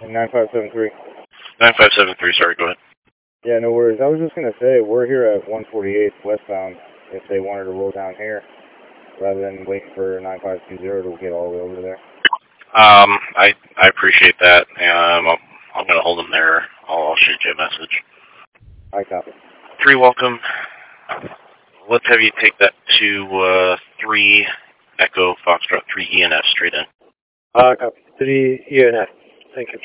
And 9573. 9573, sorry, go ahead. Yeah, no worries. I was just going to say, we're here at 148 westbound if they wanted to roll down here rather than waiting for 9520 to get all the way over there. I appreciate that. I'm going to hold them there. I'll shoot you a message. I copy. 3 welcome. Let's have you take that to 3 Echo Foxtrot 3 ENF straight in. Copy. 3 ENF. Thank you.